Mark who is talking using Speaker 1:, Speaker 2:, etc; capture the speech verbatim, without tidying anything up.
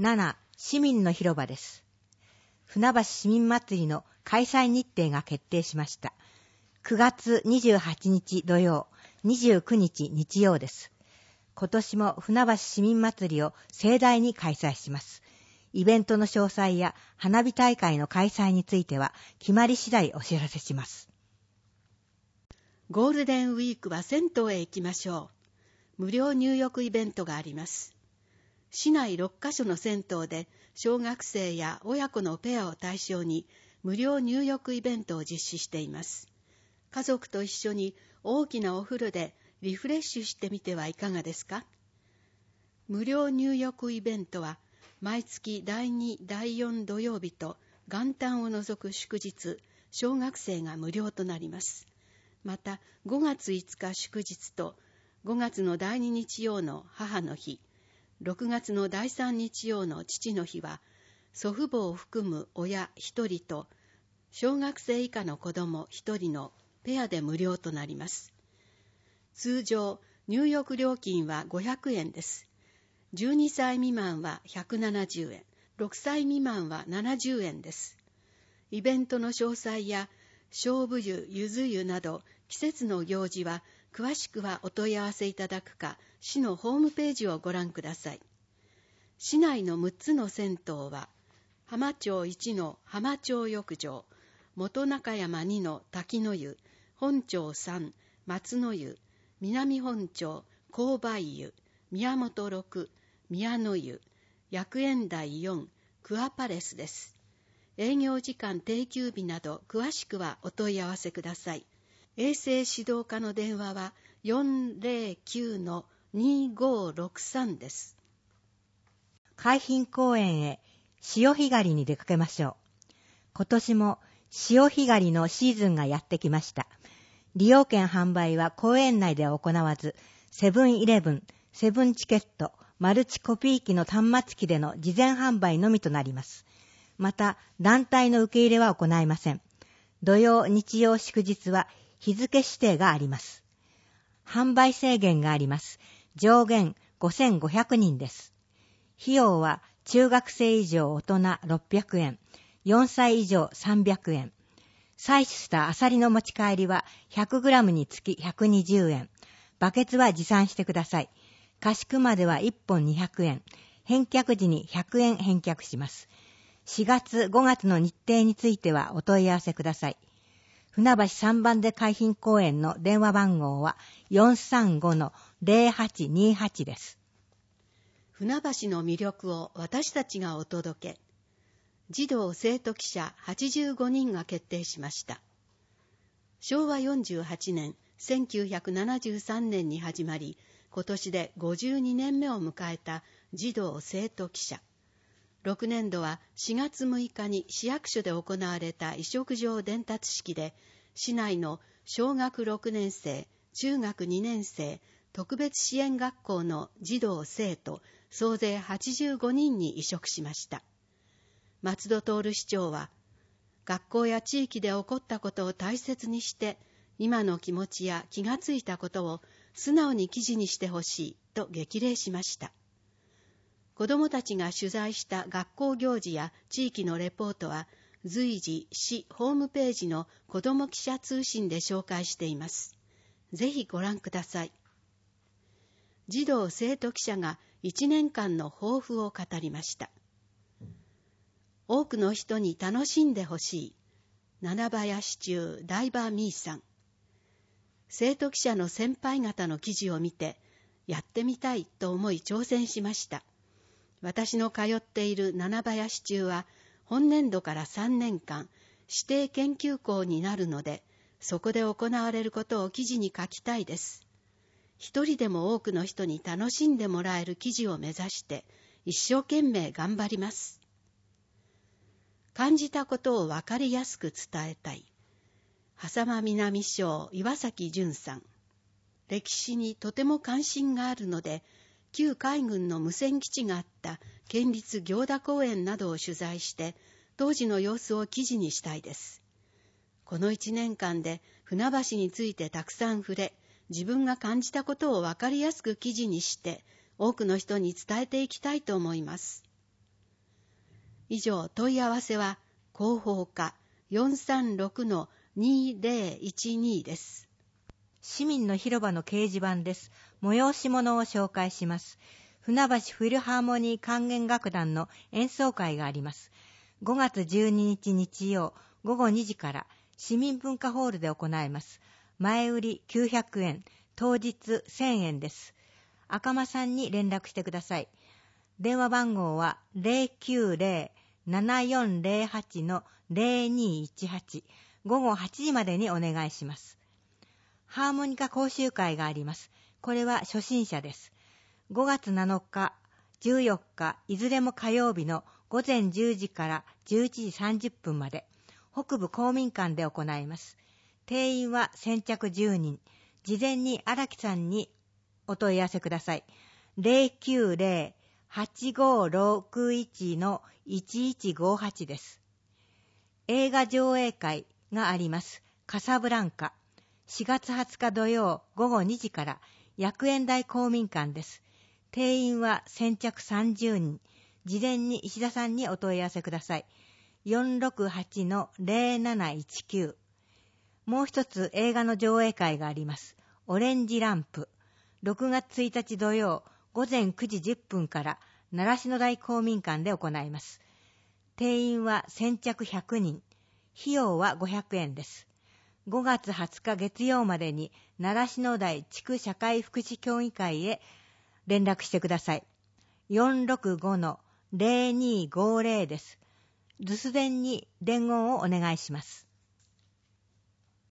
Speaker 1: なな市民の広場です。船橋市民祭りの開催日程が決定しました。くがつにじゅうはちにち土曜、にじゅうくにち日曜です。今年も船橋市民祭りを盛大に開催します。イベントの詳細や花火大会の開催については決まり次第お知らせします。
Speaker 2: ゴールデンウィークは銭湯へ行きましょう。無料入浴イベントがあります。市内ろっかしょの銭湯で小学生や親子のペアを対象に無料入浴イベントを実施しています。家族と一緒に大きなお風呂でリフレッシュしてみてはいかがですか。無料入浴イベントは毎月だいに、だいよん土曜日と元旦を除く祝日、小学生が無料となります。またごがついつか祝日とごがつのだいに日曜の母の日、ろくがつのだいさん日曜の父の日は祖父母を含む親ひとりと小学生以下の子供ひとりのペアで無料となります。通常入浴料金はごひゃくえんです。じゅうにさい未満はひゃくななじゅうえん、ろくさい未満はななじゅうえんです。イベントの詳細や菖蒲湯、ゆず湯など季節の行事は詳しくはお問い合わせいただくか、市のホームページをご覧ください。市内のむっつの銭湯は、浜町いちの浜町浴場、元中山にの滝の湯、本町さん、松の湯、南本町、紅梅湯、宮本ろく、宮の湯、薬園台よん、クアパレスです。営業時間定休日など詳しくはお問い合わせください。衛生指導課の電話は よんぜろきゅうのにごろくさん です。
Speaker 1: 海浜公園へ潮干狩りに出かけましょう。今年も潮干狩りのシーズンがやってきました。利用券販売は公園内では行わず、セブンイレブン、セブンチケット、マルチコピー機の端末機での事前販売のみとなります。また、団体の受け入れは行いません。土曜、日曜、祝日は日付指定があります。販売制限があります。上限ごせんごひゃくにんです。費用は中学生以上大人ろっぴゃくえん、よんさい以上さんびゃくえん。採取したアサリの持ち帰りは ひゃくグラム につきひゃくにじゅうえん。バケツは持参してください。貸しくまではいっぽんにひゃくえん。返却時にひゃくえん返却します。しがつ、ごがつの日程についてはお問い合わせください。船橋さんばんで海浜公園の電話番号は よんさんごのぜろはちにはち です。
Speaker 2: 船橋の魅力を私たちがお届け。児童生徒記者はちじゅうごにんが決定しました。しょうわよんじゅうはちねん、せんきゅうひゃくななじゅうさんねんに始まり、今年でごじゅうにねんめを迎えた児童生徒記者。ろくねんどはしがつむいかに市役所で行われた委嘱状伝達式で、市内の小学ろくねんせい、中学にねんせい、特別支援学校の児童生徒総勢はちじゅうごにんに委嘱しました。松戸徹市長は、学校や地域で起こったことを大切にして、今の気持ちや気がついたことを素直に記事にしてほしいと激励しました。子どもたちが取材した学校行事や地域のレポートは随時市ホームページの子ども記者通信で紹介しています。ぜひご覧ください。児童生徒記者がいちねんかんの抱負を語りました。多くの人に楽しんでほしい。七林中ダイバーミーさん。生徒記者の先輩方の記事を見て、やってみたいと思い挑戦しました。私の通っている七林中は、本年度からさんねんかん、指定研究校になるので、そこで行われることを記事に書きたいです。一人でも多くの人に楽しんでもらえる記事を目指して、一生懸命頑張ります。感じたことを分かりやすく伝えたい。狭間南小岩崎淳さん。歴史にとても関心があるので、旧海軍の無線基地があった県立行田公園などを取材して、当時の様子を記事にしたいです。この一年間で船橋についてたくさん触れ、自分が感じたことを分かりやすく記事にして、多くの人に伝えていきたいと思います。 以上、問い合わせは広報課 よんさんろくのにぜろいちに です。
Speaker 1: 市民の広場の掲示板です。催し物を紹介します。船橋フィルハーモニー管弦楽団の演奏会があります。ごがつじゅうににち日曜ごごにじから市民文化ホールで行います。前売りきゅうひゃくえん、当日せんえんです。赤間さんに連絡してください。電話番号は ゼロきゅうゼロ ななよんゼロはち のゼロにいちはち、ごごはちじまでにお願いします。ハーモニカ講習会があります。これは初心者です。ごがつなのか、じゅうよっか、いずれも火曜日のごぜんじゅうじからじゅういちじさんじゅっぷんまで、北部公民館で行います。定員は先着じゅうにん。事前に荒木さんにお問い合わせください。ゼロきゅうゼロ はちごろくいち のいちいちごはちです。映画上映会があります。カサブランカ。しがつはつか土曜ごごにじから薬園台公民館です。定員は先着さんじゅうにん。事前に石田さんにお問い合わせください。よんろくはちのゼロなないちきゅう。もう一つ映画の上映会があります。オレンジランプ。ろくがつついたち土曜ごぜんくじじゅっぷんから習志野台公民館で行います。定員は先着ひゃくにん。費用はごひゃくえんです。ごがつはつか月曜までに習志野台地区社会福祉協議会へ連絡してください。よんろくごのゼロにごゼロです。留守電に伝言をお願いします。